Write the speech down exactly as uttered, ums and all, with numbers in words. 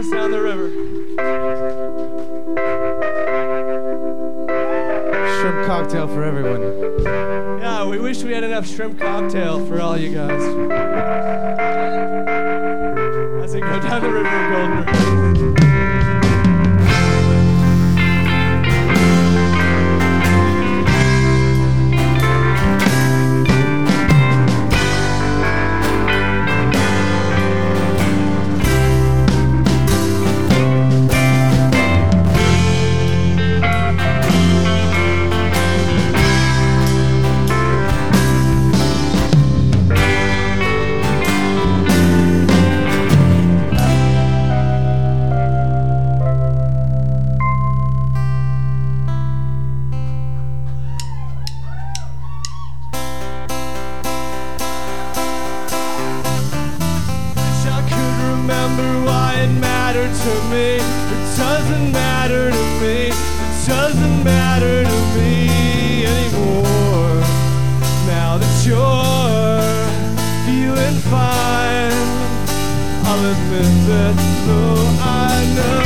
us down the river. Shrimp cocktail for everyone. Yeah, we wish we had enough shrimp cocktail for all you guys. As we go down the river of Golden River. Remember why it mattered to me. It doesn't matter to me. It doesn't matter to me anymore. Now that you're feeling fine, I'll admit that though I know